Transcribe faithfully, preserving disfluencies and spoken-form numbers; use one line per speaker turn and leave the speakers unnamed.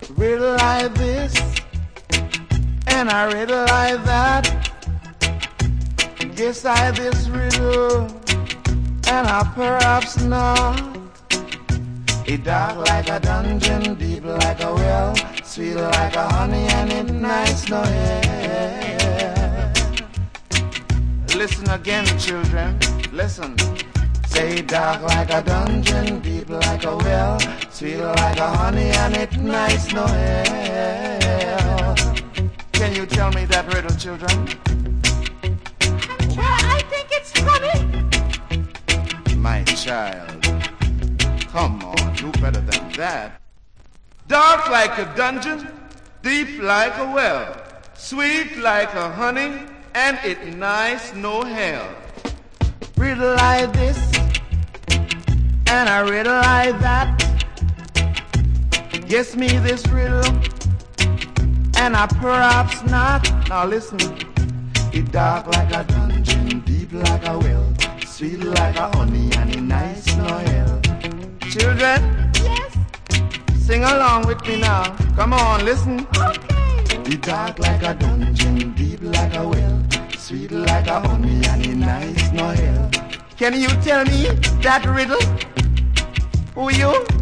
riddle like this and a riddle like that. Guess I this riddle and I perhaps not. It dark like a dungeon, deep like a well, sweet like a honey and it nice no air. Listen again, children, listen. Say dark like a dungeon, deep like a well, sweet like a honey and it nice no air. Can you tell me that riddle, children?
Well, I think it's funny.
My child, come on, do better than that. Dark like a dungeon, deep like a well, sweet like a honey, and it nice no hell. Riddle like this, and a riddle like that. Guess me this riddle, and I perhaps not. Now listen, it dark like a dungeon, deep like a well, sweet like a honey, and it nice no hell. Children,
Yes?
sing along with me now. Come on, listen.
Okay.
It dark like a dungeon, deep like a well, sweet like a honey, and it nice no hell. Can you tell me that riddle? Who you?